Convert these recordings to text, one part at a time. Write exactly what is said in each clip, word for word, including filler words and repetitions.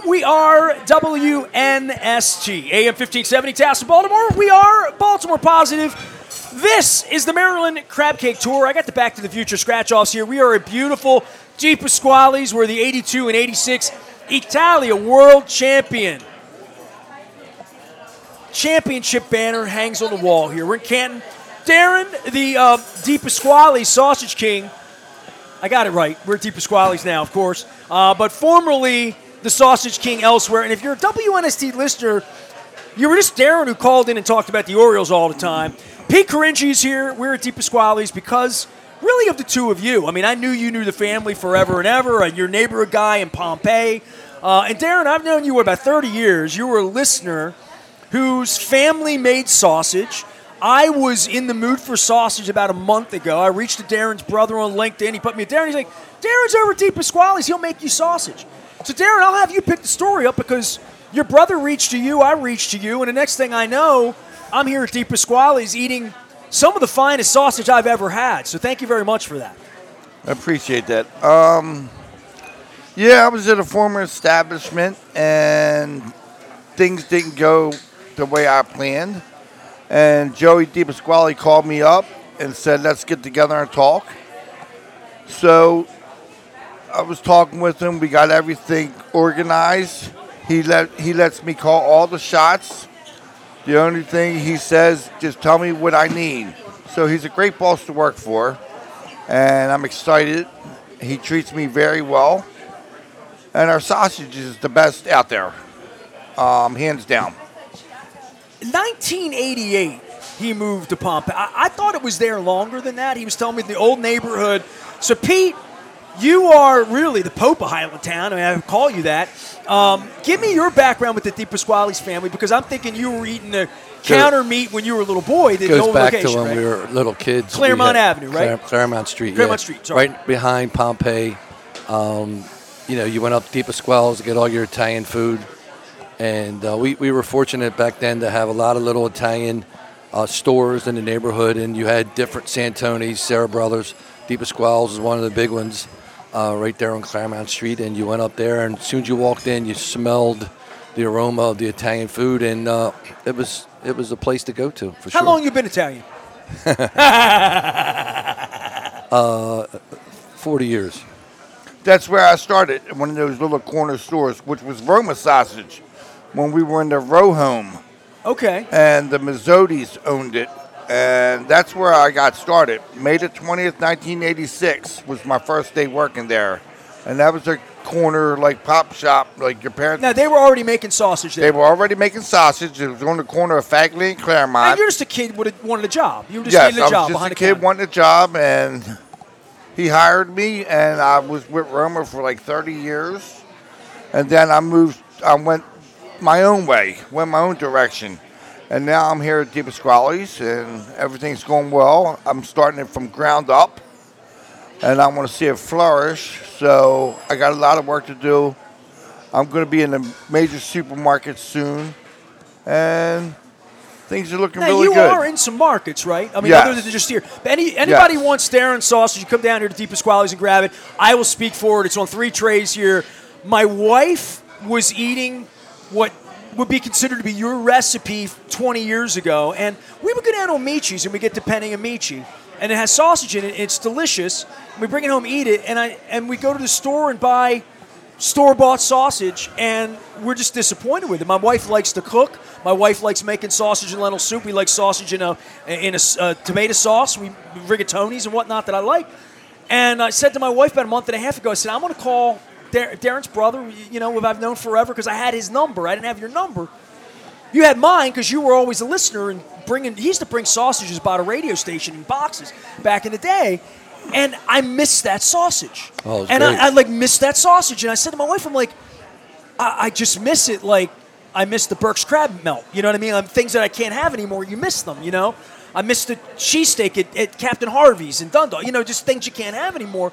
We are W N S T, A M fifteen seventy, Tassel, Baltimore. We are Baltimore Positive. This is the Maryland Crab Cake Tour. I got the Back to the Future scratch-offs here. We are a beautiful Di Pasquale's. We're the eighty-two and eighty-six Italia World Champion. Championship banner hangs on the wall here. We're in Canton. Darren, the uh, Di Pasquale's Sausage King. I got it right. We're at Di Pasquale's now, of course. Uh, but formerly the Sausage King elsewhere. And if you're a W N S T listener, you were just Darren who called in and talked about the Orioles all the time. Pete Caringi's here. We're at Di Pasquale's because really of the two of you. I mean, I knew you knew the family forever and ever. Uh, your neighborhood guy in Pompeii. Uh, and Darren, I've known you for about thirty years. You were a listener whose family made sausage. I was in the mood for sausage about a month ago. I reached to Darren's brother on LinkedIn. He put me at Darren. He's like, Darren's over at Di Pasquale's. He'll make you sausage. So, Darren, I'll have you pick the story up because your brother reached to you, I reached to you, and the next thing I know, I'm here at Di Pasquale's eating some of the finest sausage I've ever had. So thank you very much for that. I appreciate that. Um, yeah, I was at a former establishment, and things didn't go the way I planned. And Joey Di Pasquale called me up and said, let's get together and talk. So I was talking with him. We got everything organized. He let he lets me call all the shots. The only thing he says, just tell me what I need. So he's a great boss to work for, and I'm excited. He treats me very well. And our sausage is the best out there, um, hands down. nineteen eighty-eight, he moved to Pompeii. I, I thought it was there longer than that. He was telling me the old neighborhood. So, Pete, you are really the Pope of Highlandtown. I mean, I call you that. Um, give me your background with the Di Pasquale's family, because I'm thinking you were eating the counter meat when you were a little boy. The Goes old back location, to when right? we were little kids. Claremont We had- Avenue, right? Clar- Claremont Street. Claremont yeah. Street, sorry. Right behind Pompeii. Um, you know, you went up to Di Pasquale's to get all your Italian food. And uh, we, we were fortunate back then to have a lot of little Italian uh, stores in the neighborhood. And you had different Santoni's, Sarah Brothers. Di Pasquale's was one of the big ones uh, right there on Claremont Street. And you went up there, and as soon as you walked in, you smelled the aroma of the Italian food. And uh, it was it was a place to go to, for How sure. long you been Italian? uh, forty years. That's where I started, in one of those little corner stores, which was Roma Sausage, when we were in the row home. Okay. And the Mazzotis owned it, and that's where I got started. May the twentieth, nineteen eighty-six was my first day working there, and that was a corner, like, pop shop, like your parents. Now, they were already making sausage there. They were already making sausage. It was on the corner of Fagley and Claremont. And you're just a kid would have wanted a job. You were just yes, needing a job I was just behind a the kid counter. wanting a job, and he hired me, and I was with Roma for like thirty years, and then I moved. I went my own way, went my own direction, and now I'm here at Di Pasquale's, and everything's going well. I'm starting it from ground up, and I want to see it flourish. So I got a lot of work to do. I'm going to be in the major supermarkets soon, and things are looking now, really you good. are in some markets, right? I mean, Yes. other than just here. But any, anybody Yes. wants Darren sausage, you come down here to Di Pasquale's and grab it. I will speak for it. It's on three trays here. My wife was eating what would be considered to be your recipe twenty years ago. And we would go down to Amici's, and we get to Penny Amici. And it has sausage in it. It's delicious. We bring it home, eat it, and I and we go to the store and buy store-bought sausage, and we're just disappointed with it. My wife likes to cook. My wife likes making sausage and lentil soup. We like sausage in a in a uh, tomato sauce. We rigatonis and whatnot that I like. And I said to my wife about a month and a half ago, I said, I'm going to call Dar- Darren's brother, you know, who I've known forever, because I had his number. I didn't have your number. You had mine because you were always a listener and bringing. He used to bring sausages by the radio station in boxes back in the day, and I missed that sausage. Oh, it's and great. I, I like missed that sausage, and I said to my wife, I'm like, I, I just miss it. Like I miss the Burke's crab melt. You know what I mean? Like, things that I can't have anymore. You miss them. You know, I miss the cheesesteak at, at Captain Harvey's and Dundalk. You know, just things you can't have anymore.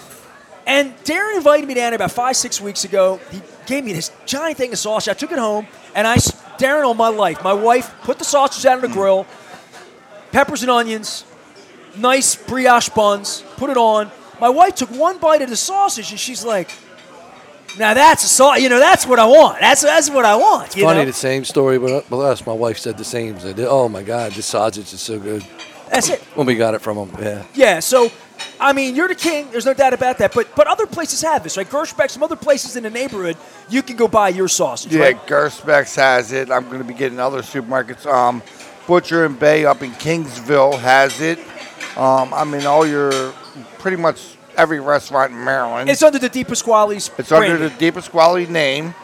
And Darren invited me down here about five, six weeks ago. He gave me this giant thing of sausage. I took it home, and I, Darren, all my life, my wife put the sausage out on the grill, peppers and onions, nice brioche buns, put it on. My wife took one bite of the sausage, and she's like, Now that's a sau- you know that's what I want. That's that's what I want. You Funny, know? the same story, but with us, my wife said the same. Said, "Oh my God, this sausage is so good." That's it. When we got it from them, yeah. Yeah. So, I mean, you're the king. There's no doubt about that. But but other places have this, right? Gershbeck, some other places in the neighborhood, you can go buy your sausage. Yeah, Right? Gershbeck's has it. I'm going to be getting other supermarkets. Um, Butcher and Bay up in Kingsville has it. Um, I mean, all your pretty much every restaurant in Maryland. It's under the Di Pasquale's. It's under branding. the Di Pasquale name,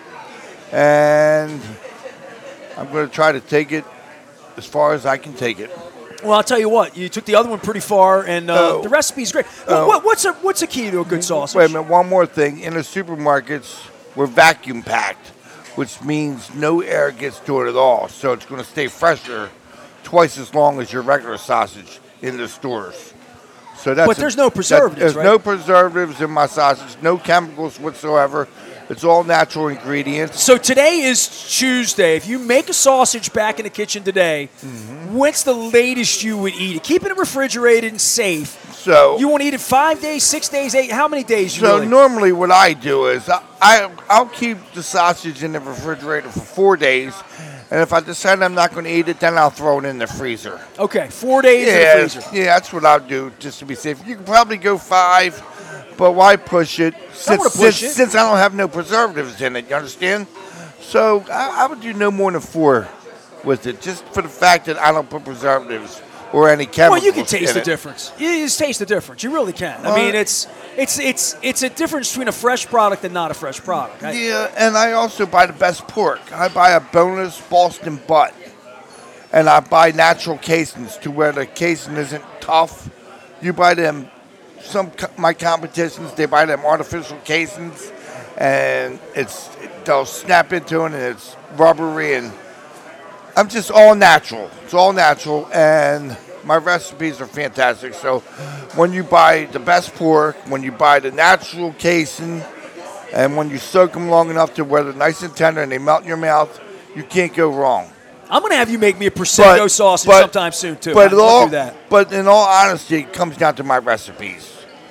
and I'm going to try to take it as far as I can take it. Well, I'll tell you what. You took the other one pretty far, and uh, Oh. the recipe's great. Well, Oh. what, what's a what's a key to a good sausage? Wait a minute, one more thing. In the supermarkets, we're vacuum packed, which means no air gets to it at all. So it's going to stay fresher twice as long as your regular sausage in the stores. So that's But a- there's no that- preservatives, There's right? no preservatives in my sausage, no chemicals whatsoever. It's all natural ingredients. So today is Tuesday. If you make a sausage back in the kitchen today, Mm-hmm. what's the latest you would eat it? Keeping it refrigerated and safe. So You want to eat it five days, six days, eight? How many days? You So really? normally what I do is I, I I'll keep the sausage in the refrigerator for four days, and if I decide I'm not going to eat it, then I'll throw it in the freezer. Okay, four days Yeah, in the freezer. yeah, that's what I'll do just to be safe. You can probably go five, but why push it? Since wanna push since, it. since I don't have no preservatives in it, you understand? So I, I would do no more than four with it, just for the fact that I don't put preservatives or any chemicals. Well, you can taste in the it. difference. You just taste the difference. You really can. I Well, mean, it's it's it's it's a difference between a fresh product and not a fresh product. I- Yeah, and I also buy the best pork. I buy a boneless Boston butt, and I buy natural casings to where the casing isn't tough. You buy them. Some co- my competitions they buy them artificial casings, and it's they'll snap into it and it's rubbery, and I'm just all natural. It's all natural, and my recipes are fantastic. So when you buy the best pork, when you buy the natural casing, and when you soak them long enough to where they're nice and tender and they melt in your mouth, you can't go wrong. I'm going to have you make me a prosecco sausage but- sometime soon too. But, I'll all, do that. but in all honesty, it comes down to my recipes,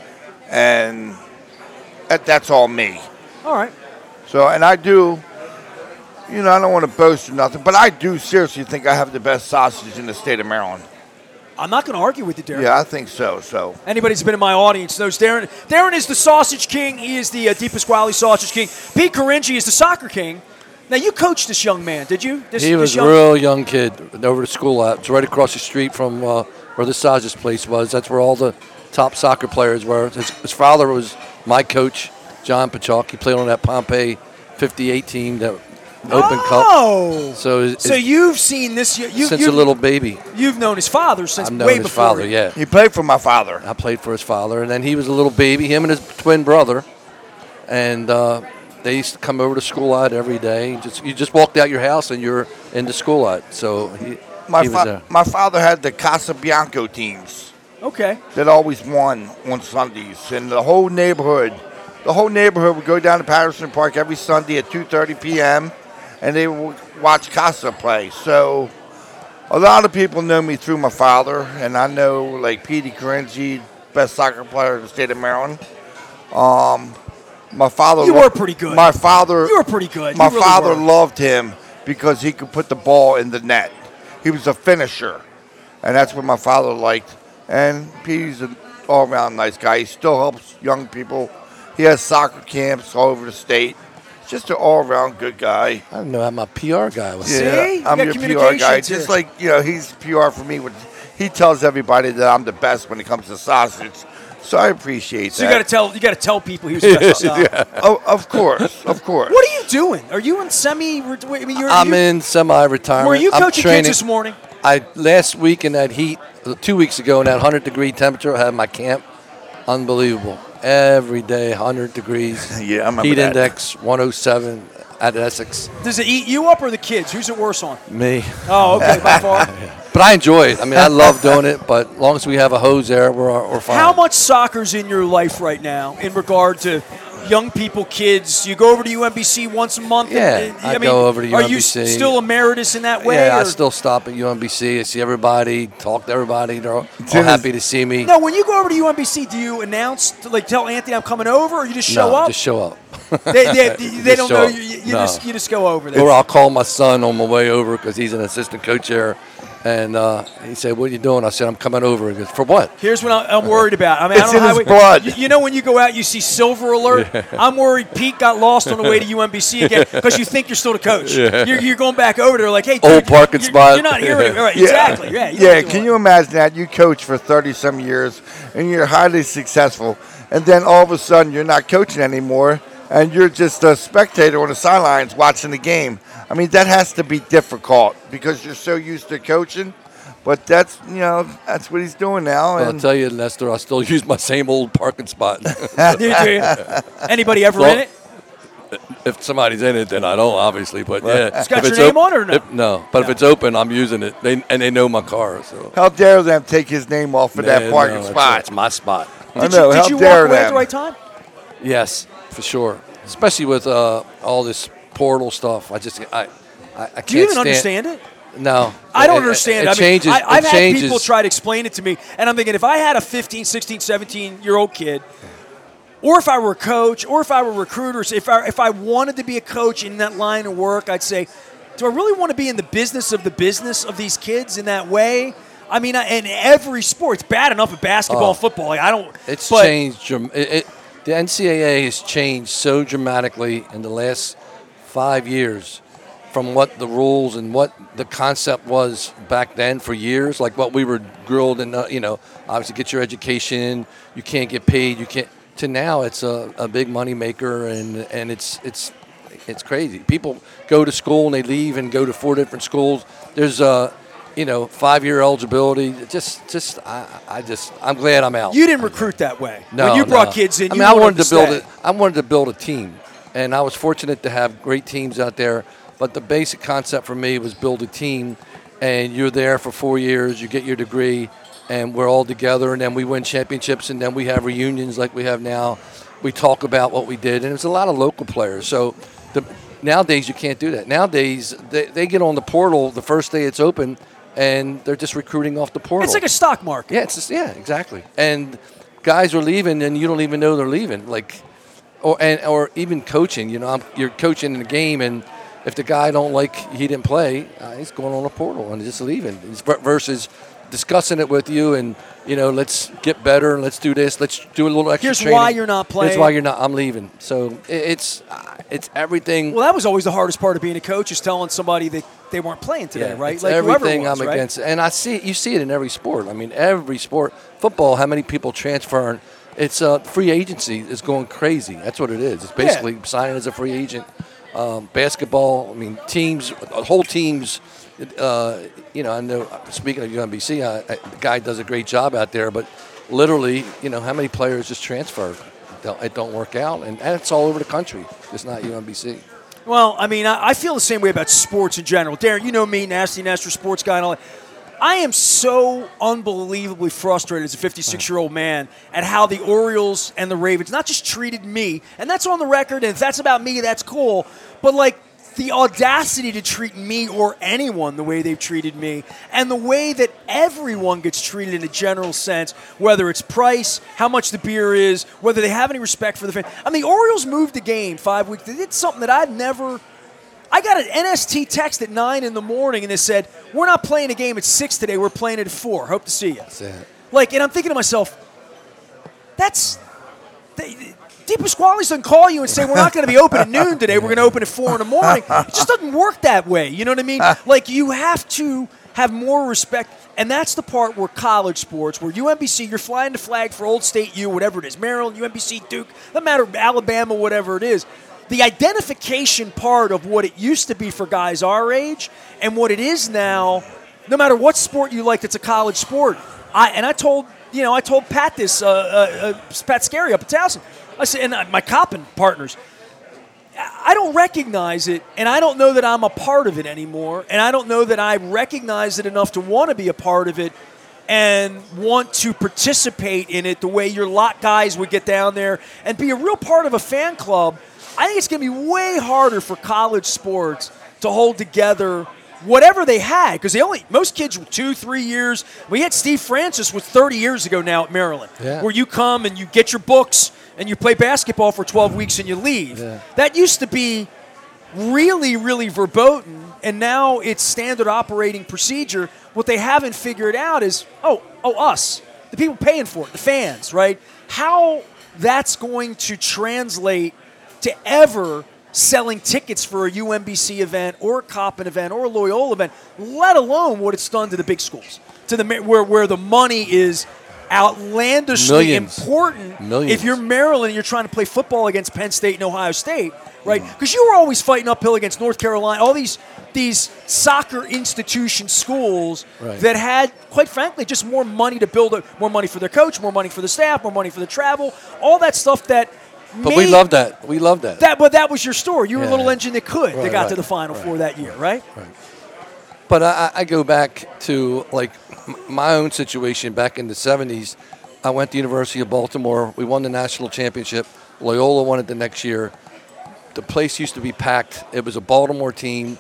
and that, that's all me. All right. So, and I do, you know, I don't want to boast or nothing, but I do seriously think I have the best sausage in the state of Maryland. I'm not going to argue with you, Darren. Yeah, I think so. So. Anybody who's been in my audience knows Darren. Darren is the sausage king. He is the uh, Di Pasquale sausage king. Pete Caringi is the soccer king. Now, you coached this young man, did you? This, He this was a young- real young kid over the school. Out. It's right across the street from uh, where the sausage place was. That's where all the top soccer players were. His, his father was my coach, John Pachok. He played on that Pompey fifty-eight team, that Open Cup. Oh. So, his, So you've seen this. You, since you've, a little baby, You've known his father since I've known way his before. father. Yeah, He played for my father. I played for his father, and then he was a little baby. Him and his twin brother, and uh, they used to come over to school out every day. Just you just walked out your house and you're in the school out. So he, My, he was fa- there. my father had the Casa Bianco teams Okay. that always won on Sundays, and the whole neighborhood, the whole neighborhood would go down to Patterson Park every Sunday at two thirty p.m. and they would watch Casa play. So a lot of people know me through my father, and I know like Petey Caringi, best soccer player in the state of Maryland. Um, my father. You lo- were pretty good. My father. You were pretty good. My You really father were. loved him because he could put the ball in the net. He was a finisher, and that's what my father liked. And Petey's an all-around nice guy. He still helps young people. He has soccer camps all over the state. Just an all-around good guy. I didn't know how my P R guy was. See? You I'm got your P R guy. communications Just here. like, you know, he's P R for me. With, he tells everybody that I'm the best when it comes to sausage. So I appreciate So you that. got to tell you got to tell people he was the best soccer. Oh, of course, of course. What are you doing? Are you in semi? I mean, you're, I'm you, in semi-retirement. Were you I'm coaching training. kids this morning? I last week in that heat, uh, two weeks ago in that one hundred degree temperature, I had my camp. Unbelievable. Every day, one hundred degrees. Yeah, I remember Heat that. index one oh seven at Essex. Does it eat you up or the kids? Who's it worse on? Me. Oh, okay, by far. But I enjoy it. I mean, I love doing it. But as long as we have a hose there, we're we're fine. How much soccer's in your life right now in regard to young people, kids? You go over to U M B C once a month? Yeah, and, I, I mean, go over to U are M B C. you s- still emeritus in that way? Yeah, I or- still stop at U M B C. I see everybody, talk to everybody. They're all, all in happy to see me. No, when you go over to U M B C, do you announce, to, like, tell Anthony I'm coming over, or you just show no, up? just show up. They, they, they Just don't show know up. you. You, you No. just you just go over there. Or I'll call my son on my way over because he's an assistant coach there. And uh, he said, "What are you doing?" I said, "I'm coming over." He goes, "For what?" Here's what I- I'm worried about. I mean, It's I don't know in how his we- blood. You, you know when you go out, you see silver alert. I'm worried Pete got lost on the way to U M B C again because you think you're still the coach. You're, you're going back over there like, hey, dude, Old parking you're, spot. You're not here anymore. Right, Yeah. exactly. Yeah. you Yeah, don't do can it. you imagine that? You coach for thirty some years and you're highly successful, and then all of a sudden you're not coaching anymore and you're just a spectator on the sidelines watching the game. I mean, that has to be difficult because you're so used to coaching. But that's, you know, that's what he's doing now. Well, I'll And tell you, Lester, I still use my same old parking spot. Do you- do you- Anybody ever Well, in it? If somebody's in it, then I don't, obviously. But yeah, It's got if your name op- on it or no? if- no, but if it's open, I'm using it. They and they know my car. So how dare them take his name off of that Man, parking no, it's- spot? It's my spot. I Did know, you, how did you dare walk away at them. the right time? Yes, for sure. Especially with uh, all this portal stuff. I just I I, I can't Do you even stand, understand it? No, I don't It- it- understand. It, I mean, changes. I, I've it had changes. people try to explain it to me, and I'm thinking if I had a fifteen, sixteen, seventeen-year-old kid, or if I were a coach, or if I were recruiters, if I, if I wanted to be a coach in that line of work, I'd say, do I really want to be in the business of the business of these kids in that way? I mean, I- in every sport, it's bad enough at basketball, Oh. football. Like, I don't. It's but changed. dram- It, it, the N C double A has changed so dramatically in the last five years from what the rules and what the concept was back then for years, like what we were grilled and, uh, you know, obviously get your education, you can't get paid, you can't, to now it's a, a big money maker and, and it's, it's, it's crazy. People go to school and they leave and go to four different schools. There's a, you know, five-year eligibility. Just, just, I, I just, I'm glad I'm out. you didn't recruit that way. No, when you brought no. kids in, I you mean, I wanted wanted to build stay. it. I wanted to build a team, and I was fortunate to have great teams out there. But the basic concept for me was build a team, and you're there for four years. You get your degree, and we're all together, and then we win championships, and then we have reunions like we have now. We talk about what we did, and there's a lot of local players. So the, nowadays you can't do that. Nowadays they, they get on the portal the first day it's open, and they're just recruiting off the portal. It's like a stock market. Yeah, it's just, yeah, exactly. And guys are leaving, and you don't even know they're leaving. Like, or and or even coaching. You know, I'm, you're coaching in the game, and if the guy don't like he didn't play, uh, he's going on a portal and just leaving. It's ver- versus discussing it with you, and you know, let's get better, and let's do this, let's do a little extra Here's training. why you're not playing. Here's why you're not. I'm leaving. So it, it's uh, it's everything. Well, that was always the hardest part of being a coach is telling somebody that they weren't playing today, Yeah, right? it's Like whoever everything it was, I'm right? against, and I see you see it in every sport. I mean, every sport. Football, how many people transferring? It's uh, free agency is going crazy. That's what it is. It's basically Yeah. signing as a free agent. Um, basketball, I mean, teams, whole teams. Uh, you know, I know. Speaking of U M B C, I, I, the guy does a great job out there, but literally, you know, how many players just transfer? It don't, it don't work out, and, and it's all over the country. It's not U M B C. Well, I mean, I, I feel the same way about sports in general. Darren, you know me, Nasty Nestor, sports guy and all that. I am so unbelievably frustrated as a fifty-six-year-old man at how the Orioles and the Ravens not just treated me, and that's on the record, and if that's about me, that's cool, but like the audacity to treat me or anyone the way they've treated me, and the way that everyone gets treated in a general sense, whether it's price, how much the beer is, whether they have any respect for the fan. I mean, the Orioles moved the game five weeks. They did something that I'd never... I got an N S T text at nine in the morning, and it said, we're not playing a game at six today. We're playing it at four. Hope to see you. That's it. Like, and I'm thinking to myself, that's... They, DePasquale doesn't call you and say, we're not going to be open at noon today. We're going to open at four in the morning. It just doesn't work that way. You know what I mean? Like, you have to have more respect. And that's the part where college sports, where U M B C, you're flying the flag for Old State U, whatever it is, Maryland, U M B C, Duke, doesn't matter, Alabama, whatever it is. The identification part of what it used to be for guys our age and what it is now, no matter what sport you like that's a college sport. I And I told, you know, I told Pat this, uh, uh, uh, Pat Scarry up at Towson. I said, and uh, my copping partners, I don't recognize it, and I don't know that I'm a part of it anymore, and I don't know that I recognize it enough to want to be a part of it. and want to participate in it the way your lot guys would get down there and be a real part of a fan club, I think it's going to be way harder for college sports to hold together whatever they had, because they only most kids were two, three years. We had Steve Francis was thirty years ago now at Maryland, yeah. where you come and you get your books and you play basketball for twelve weeks and you leave. Yeah. That used to be really, really verboten, and now it's standard operating procedure. What they haven't figured out is, oh, oh, us, the people paying for it, the fans, right? How that's going to translate to ever selling tickets for a U M B C event or a Coppin event or a Loyola event, let alone what it's done to the big schools, to the where where the money is outlandishly Millions. important. Millions. If you're Maryland and you're trying to play football against Penn State and Ohio State, right? Because you were always fighting uphill against North Carolina, all these these soccer institution schools Right. that had, quite frankly, just more money to build, a, more money for their coach, more money for the staff, more money for the travel, all that stuff that. But we love that. We love that. That, but that was your story. You were Yeah. a little engine that could. Right, that got right, to the Final right. Four that year, right? Right. But I, I go back to like m- my own situation back in the seventies. I went to University of Baltimore. We won the national championship. Loyola won it the next year. The place used to be packed. It was a Baltimore team.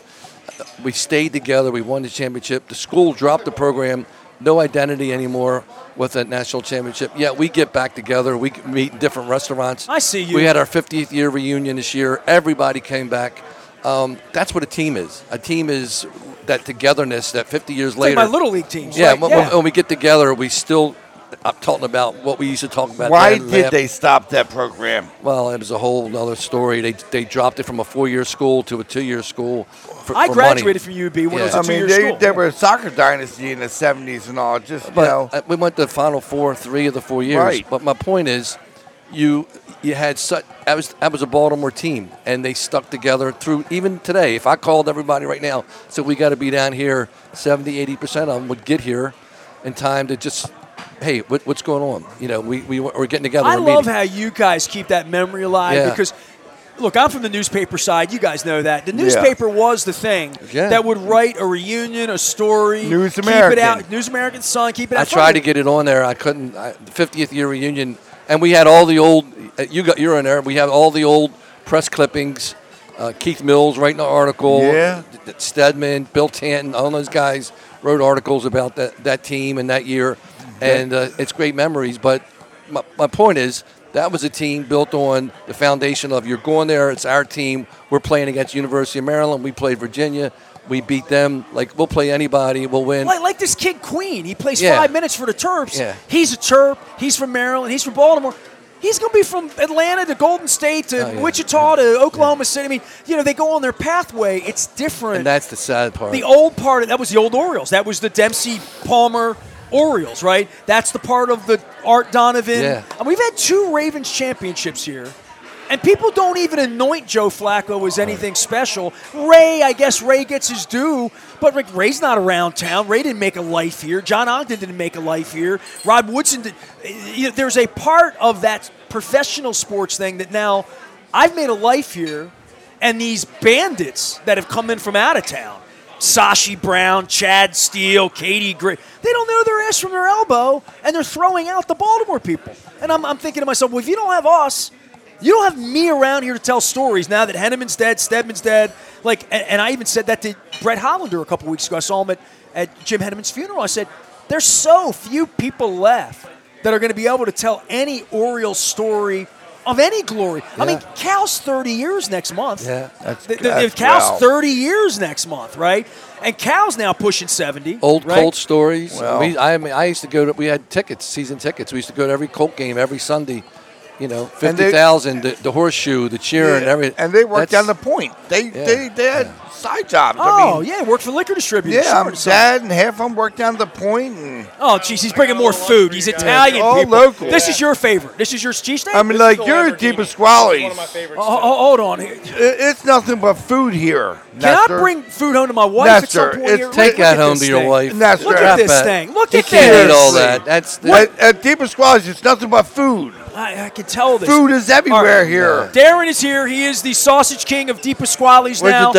We stayed together. We won the championship. The school dropped the program. No identity anymore with that national championship. Yeah, we get back together. We meet in different restaurants. I see you. We had our fiftieth year reunion this year. Everybody came back. Um, that's what a team is. A team is that togetherness that fifty years It's like later. my little league teams. yeah, right? when, yeah. when we get together, we still. I'm talking about what we used to talk about. Why then, did laugh. they stop that program? Well, it was a whole other story. They they dropped it from a four-year school to a two-year school. For, I for graduated money. from U B when Yeah. it was a I mean, two-year they, school. they were a soccer dynasty in the seventies and all. Just, you But know. uh, we went to the Final Four three of the four years. Right. But my point is, you you had such. I was I was a Baltimore team, and they stuck together through even today. If I called everybody right now, so we got to be down here, seventy, eighty percent of them would get here in time to just. Hey, what, what's going on? You know, we, we, we're getting together. I we're love meeting. how you guys keep that memory alive Yeah. because, look, I'm from the newspaper side. You guys know that. The newspaper was the thing Yeah. that would write a reunion, a story. News keep American. it out. News American Sun, keep it out. I tried to get it on there. I couldn't. I, the fiftieth year reunion, and we had all the old. uh, You got you're in there. We had all the old press clippings. Uh, Keith Mills writing an article. Yeah. Stedman, Bill Tanton, all those guys wrote articles about that, that team and that year, and uh, it's great memories. But my, my point is that was a team built on the foundation of you're going there. It's our team. We're playing against University of Maryland. We played Virginia. We beat them. Like we'll play anybody. We'll win. Like, like this kid Queen. He plays Yeah. five minutes for the Terps. Yeah. He's a Terp. He's from Maryland. He's from Baltimore. He's going to be from Atlanta to Golden State to Oh, yeah. Wichita to Oklahoma City. I mean, you know, they go on their pathway. It's different. And that's the sad part. The old part of that was the old Orioles. That was the Dempsey Palmer Orioles, right? That's the part of the Art Donovan. Yeah. And we've had two Ravens championships here. And people don't even anoint Joe Flacco as anything special. Ray, I guess Ray gets his due, but Rick, Ray's not around town. Ray didn't make a life here. John Ogden didn't make a life here. Rod Woodson did. You know, there's a part of that professional sports thing that now I've made a life here, and these bandits that have come in from out of town, Sashi Brown, Chad Steele, Katie Gray, they don't know their ass from their elbow, and they're throwing out the Baltimore people. And I'm, I'm thinking to myself, well, if you don't have us, you don't have me around here to tell stories now that Henneman's dead, Stedman's dead. Like, and, and I even said that to Brett Hollander a couple weeks ago. I saw him at, at Jim Henneman's funeral. I said, there's so few people left that are going to be able to tell any Orioles story of any glory. I mean, Yeah. Cal's thirty years next month. Yeah. That's, The- the- that's Cal's wow. thirty years next month, right? And Cal's now pushing seventy. Old right? Colt stories. Well- we, I mean, I used to go to. We had tickets, season tickets. We used to go to every Colt game every Sunday. You know, And they- fifty thousand, the, the horseshoe, the cheering, Yeah, everything. and they worked That's- down the point. They Yeah. they, they had side jobs. Oh, I mean, yeah, worked for liquor distributors. yeah, sure, I'm so- dad and half of them worked down the point. And, Oh, jeez, he's bringing more food. He's Italian All people. local. This is your favorite. This is your cheesesteak? I mean, like, you're deep of It's one squallies. of my favorites. Oh, oh, hold on. Here. It- It's nothing but food here. Can Nestor. I bring food home to my wife at some Nestor, point? it's- here? Take Look that at home this to your thing. wife. Nestor. Look Crap at this at- thing. Look He at can't this. eat all that. That's the, At, at Deep of Squallies, it's nothing but food. I, I can tell this. Food is everywhere All right. here. Darren is here. He is the sausage king of Deep Pasquale's Where'd now. your dad go?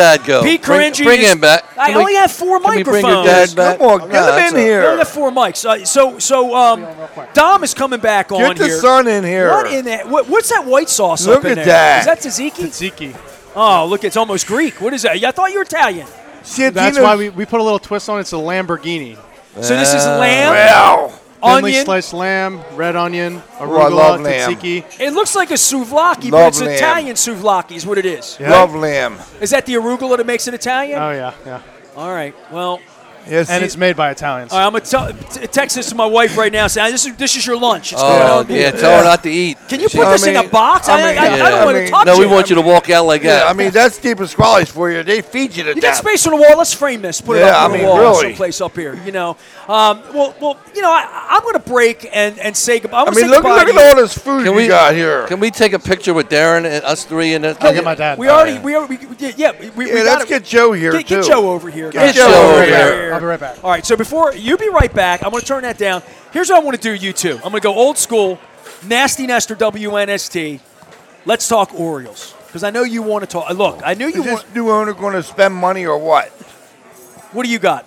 Pete bring, Caringi bring is- him back. I Can we- only have four can we microphones. bring your dad back? Come on, No, get him that's in a- We here. only have four mics. Uh, so, so um, Dom is coming back on Get the here. son in here. What in that? What, what's that white sauce Look up in at there? that. Is that tzatziki? Tzatziki. Oh, look, it's almost Greek. What is that? I thought you were Italian. Santino's- That's why we, we put a little twist on it. It's a Lamborghini. So this is lamb, Wow. Thinly onion. sliced lamb, red onion, I arugula, love lamb. tzatziki. It looks like a souvlaki, but Love it's lamb. Italian souvlaki is what it is. Yeah. Love lamb. Is that the arugula that makes it Italian? Oh, yeah, yeah. All right. Well, Yes, And it's made by Italians. all right, I'm going to t- text this to my wife right now saying, this is, this is your lunch. It's Oh, going yeah, on. tell her not to eat. Can you She- put I this in a mean- box? I, I mean, I, I yeah. don't want I to mean- touch No, we it. want you to walk out like Yeah, that. I mean, that's Deep Pasquale's for you. They feed you to You got death. space on the wall. Let's frame this. Put it Yeah, up on I the mean, wall really. someplace up here. You know. Um, well, well, you know, I, I'm going to break and, and say goodbye. I'm I gonna mean, say look, goodbye look to at you. all this food Can you we- got here. Can we take a picture with Darren and us three in the? I'll get my dad. We Oh, already, yeah. we already, we, we- yeah, we, we, Yeah, we let's gotta- get Joe here, get, get too. Joe over here. Get guys. Joe over here. I'll be right back. All right, so before you be right back, I'm going to turn that down. Here's what I want to do, you two. I'm going to go old school, Nasty Nestor, W N S T. Let's talk Orioles because I know you want to talk. Look, I knew you Is this want. new owner going to spend money or what? What do you got?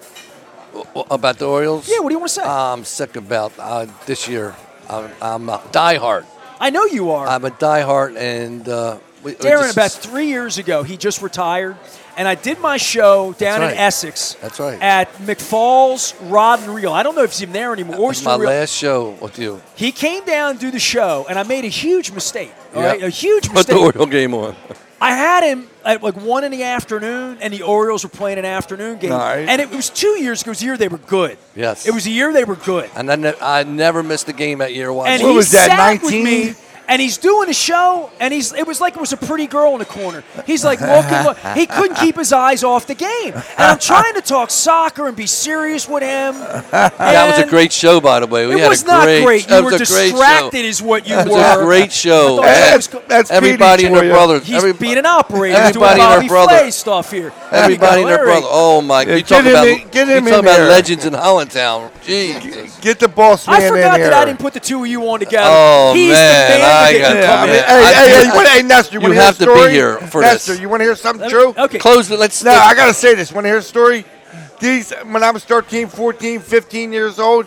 About the Orioles? Yeah, what do you want to say? I'm sick about uh, this year. I'm, I'm a diehard. I know you are. I'm a diehard, and uh, we, we Darren, just- about three years ago, he just retired, and I did my show down That's in right. Essex. That's right. At McFall's Rod and Reel. I don't know if he's even there anymore. That was Oyster my Reel. last show with you. He came down to do the show, and I made a huge mistake. All Yeah. right, a huge Put the mistake. Oriole game on. I had him at like one in the afternoon, and the Orioles were playing an afternoon game. Nice. And it was two years ago. It was a year they were good. Yes. It was a year they were good. And I, ne- I never missed a game that year watching. And What he was that, sat with nineteen? me, and he's doing a show, and he's it was like it was a pretty girl in the corner. He's like looking, look, he couldn't keep his eyes off the game. And I'm trying to talk soccer and be serious with him. That was a And great show, by the way. We It had was a not great, great. That You was were a great distracted, show. is what you It were. was a great show. I thought that That's, was- that's Everybody Petey and for their you. brother. He's Every, being an operator. everybody doing and Bobby her brother. Flay stuff here. There you everybody go, and their Larry. brother. Oh my! Yeah, you talk get him about in- get you him talk in about here. legends in Hollandtown. Jesus. Get the boss man I forgot in here. that I didn't put the two of you on together. Oh, He's man, the man I to get got- you Yeah, I come mean, in. hey, I hey, do- hey, you, wanna- hey, Nestor, you, You want to hear have a to be story? here for Nestor, this. you want to hear something true? Okay. Close it. Let's. No, I got to say this. Want to hear a story? These, when I was thirteen, fourteen, fifteen years old,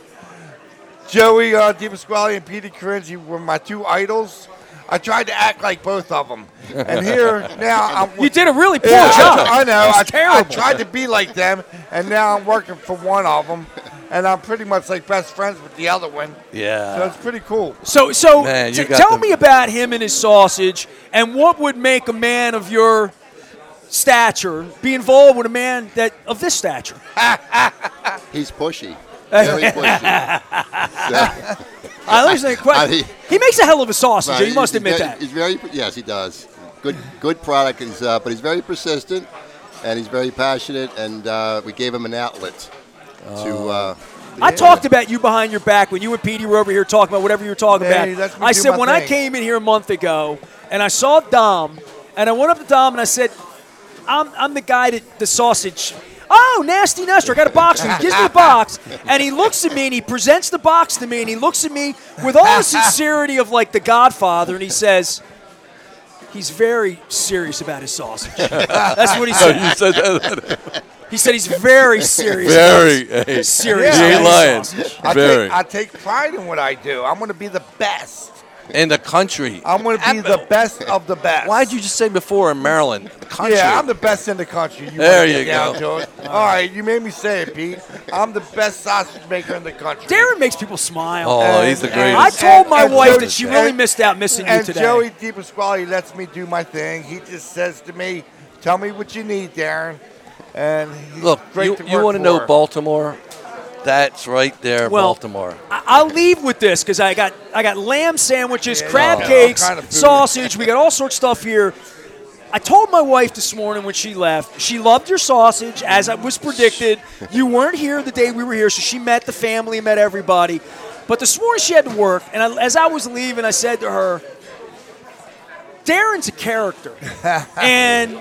Joey uh, DiPasquale and Peter Caringi were my two idols. I tried to act like both of them. And here, now I'm... You did a really poor Yeah, job. I, I know. It was I, I terrible. tried to be like them, and now I'm working for one of them. And I'm pretty much like best friends with the other one. So Yeah. it's pretty cool. So, so Man, you t- got tell the- me about him and his sausage, and what would make a man of your stature be involved with a man that of this stature? He's pushy. Very pushy. So, I understand. I mean- He makes a hell of a sausage. right, you must he's admit very, that. He's very, yes, he does. Good, good product, is, uh, but he's very persistent, and he's very passionate. And uh, we gave him an outlet to. Uh, I talked about you behind your back when you and Petey were over here talking about whatever you were talking Hey, about. let me I do said my when I thing. came in here a month ago and I saw Dom, and I went up to Dom and I said, "I'm I'm the guy that the sausage." Oh, Nasty Nestor, I got a box. And he gives me the box, and he looks at me, and he presents the box to me, and he looks at me with all the sincerity of, like, the Godfather, and he says, he's very serious about his sausage. That's what he said. You said that. He said he's very serious. Very. about Hey, his, serious he ain't about his lying. sausage. I Very. take, I take pride in what I do. I'm going to be the best. In the country. I'm going to be the best of the best. Why'd you just say before in Maryland? The country. Yeah, I'm the best in the country. You There wanna get you down go. to it? All right, you made me say it, Pete. I'm the best sausage maker in the country. Darren makes people smile. Oh, And- he's the and- I greatest. told my and wife Joey- that she really and- missed out missing you And today. Joey DiPasquale lets me do my thing. He just says to me, "Tell me what you need, Darren." And he's Look, great you, to you work want to know for. Baltimore? That's right there, Well, Baltimore. I- I'll leave with this because I got I got lamb sandwiches, Yeah, crab yeah, all cakes, kind of food. sausage. We got all sorts of stuff here. I told my wife this morning when she left, she loved your sausage, as I was predicted. You weren't here the day we were here, so she met the family, met everybody. But this morning she had to work, and I, as I was leaving, I said to her, Darren's a character. And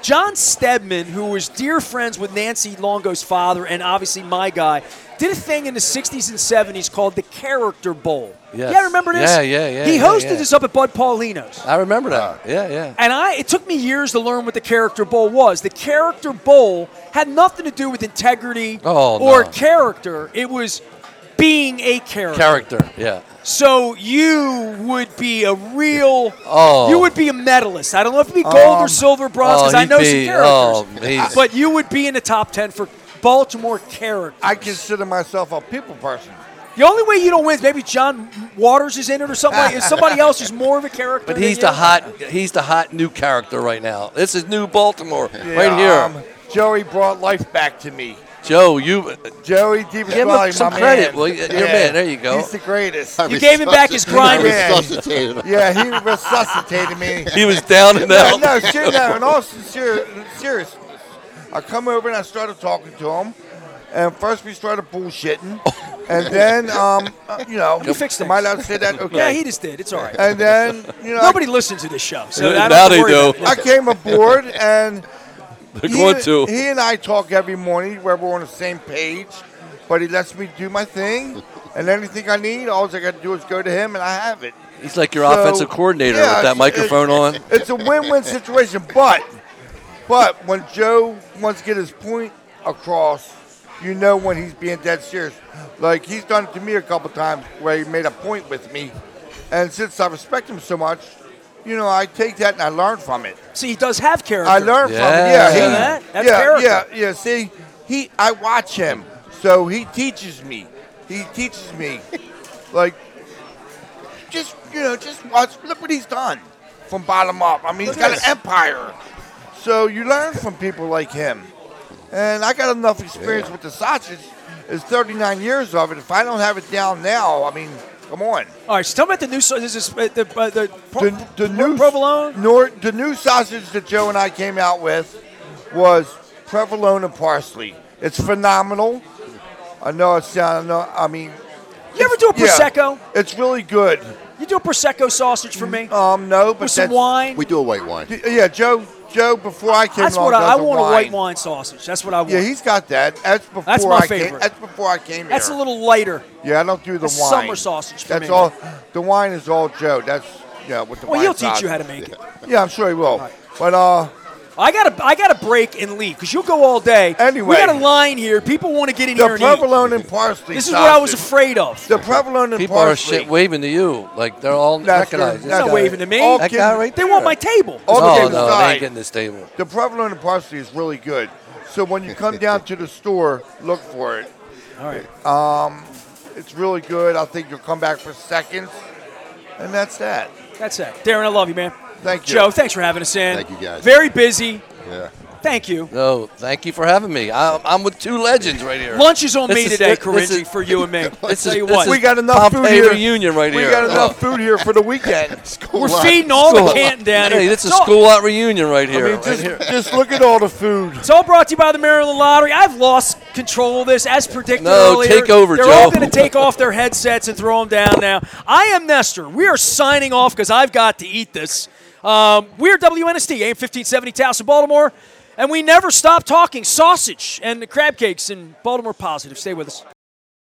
John Stedman, who was dear friends with Nancy Longo's father and obviously my guy, did a thing in the sixties and seventies called the Character Bowl. Yes. Yeah, remember this? Yeah, yeah, yeah. He yeah, hosted yeah. this up at Bud Paulino's. I remember that. yeah, yeah. And I, it took me years to learn what the Character Bowl was. The Character Bowl had nothing to do with integrity Oh, or no. character. It was being a character. Character, yeah. So you would be a real, Oh. you would be a medalist. I don't know if it'd be gold or Um, silver, bronze, because oh, I he'd know be- some characters. oh, he's- but you would be in the top ten for Baltimore character. I consider myself a people person. The only way you don't win is maybe John Waters is in it or something. Like, is somebody else who's more of a character? But than he's you? the hot he's the hot new character right now. This is new Baltimore right here. Um, Joey brought life back to me. Joe, you Joey Deep Give him my some man. credit. Well, you're man. There you go. He's the greatest. I You gave him back his grind. resuscitated him. Yeah, he resuscitated me. he was down and No, out. no, ser- no, in all sincere, seriousness. I come over and I started talking to him. And first we started bullshitting. And then, um, uh, you know. You fixed Am I things. allowed to say that? Okay. Yeah, he just did. It's all right. And then, you know. Nobody listens to this show, so Yeah, I don't now have to they worry do. about it. I came aboard and They're he, going to. he and I talk every morning where we're on the same page. But he lets me do my thing. And anything I need, all I got to do is go to him and I have it. He's like your So, offensive coordinator yeah, with that it's- microphone on. It's a win-win situation, but but when Joe wants to get his point across, you know when he's being dead serious. Like he's done it to me a couple times where he made a point with me, and since I respect him so much, you know I take that and I learn from it. See, he does have character. I learn from it. Yeah. Yeah, See he, that? That's yeah, character. yeah, yeah. See, he I watch him, so he teaches me. He teaches me, like. Just you know, just watch. Look what he's done from bottom up. I mean, he's got an empire. So you learn from people like him. And I got enough experience with the sausage. It's thirty-nine years of it. If I don't have it down now, I mean, come on. All right, so tell me about the new. So this is uh, the uh, the, pro, The, the pro- new provolone. Nor, the new sausage that Joe and I came out with was provolone and parsley. It's phenomenal. I know it sounds. No, I mean, You ever do a yeah, prosecco? it's really good. You do a prosecco sausage for me Um, no, but with some that's, wine. We do a white wine. Yeah, Joe. Joe, before I came That's along, what I, I does want. wine. A white wine sausage. That's what I want. Yeah, he's got that. That's before That's my I came. favorite. That's before I came That's here. a little lighter. Yeah, I don't do the That's wine. summer sausage for That's me. all. The wine is all Joe. That's yeah. With the Well, wine he'll teach sausage. you how to make it. Yeah, I'm sure he will. But uh, I gotta, I gotta break and leave because you'll go all day. Anyway. we got a line here. People want to get in the here and eat. provolone and parsley. This is what I was sausage. afraid of. The provolone and People are parsley. shit waving to you. Like they're all That's recognized. the- This They're not guy. waving to me. All That kidding- guy right They there. want my table. All No, kidding no, they aside, ain't getting this table. The provolone and parsley is really good. So when you come down to the store, look for it. All right. It's really good. I think you'll come back for seconds, and that's that. That's it. Darren, I love you, man. Thank you. Joe, thanks for having us in. Thank you, guys. Very busy. Yeah. Thank you. No, thank you for having me. I, I'm with two legends right here. Lunch is on This me is- today, this Corinji, is- for you and me. I'll This tell is, you this what. is We got enough food Pompeii here. reunion right We here. got enough food here for the weekend. We're feeding all the Canton down Hey, here. this is It's all- school lot reunion right I here. mean, right just, here. just look at all the food. It's all brought to you by the Maryland Lottery. I've lost control of this, as predicted No, earlier. take over, They're Joe. all going to take off their headsets and throw them down now. I am Nestor. We are signing off because I've got to eat this. Um, we're W N S T, A M fifteen seventy, Towson, Baltimore. And we never stop talking sausage and the crab cakes and Baltimore positive. Stay with us.